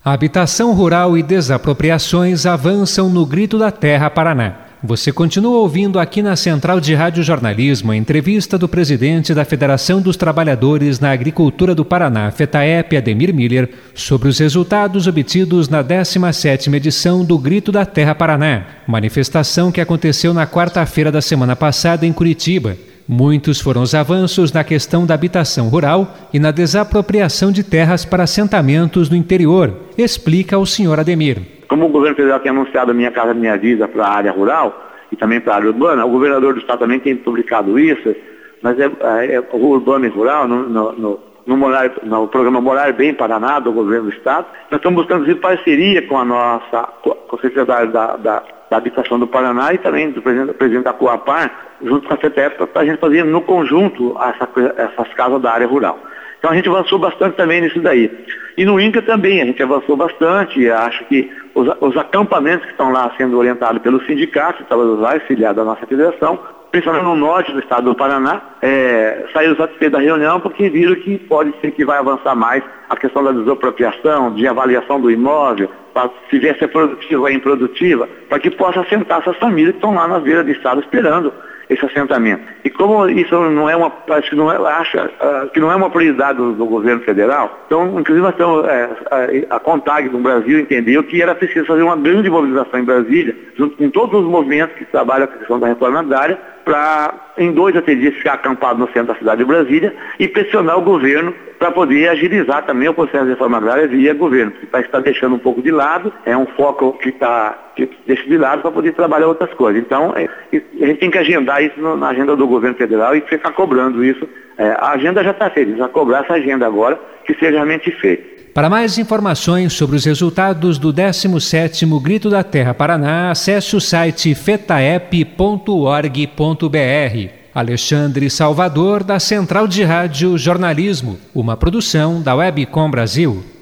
A habitação rural e desapropriações avançam no Grito da Terra, Paraná. Você continua ouvindo aqui na Central de Rádio Jornalismo a entrevista do presidente da Federação dos Trabalhadores na Agricultura do Paraná, FETAEP, Ademir Miller, sobre os resultados obtidos na 17ª edição do Grito da Terra Paraná, manifestação que aconteceu na quarta-feira da semana passada em Curitiba. Muitos foram os avanços na questão da habitação rural e na desapropriação de terras para assentamentos no interior, explica o senhor Ademir. Como o governo federal tem anunciado a Minha Casa Minha Vida para a área rural e também para a área urbana, o governador do estado também tem publicado isso, mas o urbano e rural, no programa Morar Bem Paraná, do governo do estado, nós estamos buscando fazer parceria com com o secretário da Habitação do Paraná e também do presidente da Coapar, junto com a FETEP, para a gente fazer no conjunto essas casas da área rural. Então a gente avançou bastante também nisso daí. E no INCRA também a gente avançou bastante. Acho que os acampamentos que estão lá sendo orientados pelo sindicato, trabalhadores filiados à nossa federação, principalmente no norte do estado do Paraná, saíram satisfeitos da reunião porque viram que pode ser que vai avançar mais a questão da desapropriação, de avaliação do imóvel, para se ver se é produtiva ou improdutiva, para que possa assentar essas famílias que estão lá na beira do estado esperando esse assentamento. E como isso não é que não é uma prioridade do governo federal, então, inclusive, nós estamos, a CONTAG no Brasil entendeu que era preciso fazer uma grande mobilização em Brasília, junto com todos os movimentos que trabalham com a questão da reforma agrária, para em 2 a 3 dias ficar acampado no centro da cidade de Brasília e pressionar o governo para poder agilizar também o processo de reforma agrária via governo, que está deixando um pouco de lado, é um foco que deixa de lado para poder trabalhar outras coisas. Então, a gente tem que agendar isso na agenda do governo federal e ficar cobrando isso. A agenda já está feita, já cobrar essa agenda agora, que seja realmente feita. Para mais informações sobre os resultados do 17º Grito da Terra Paraná, acesse o site fetaep.org.br. Alexandre Salvador, da Central de Rádio Jornalismo, uma produção da Webcom Brasil.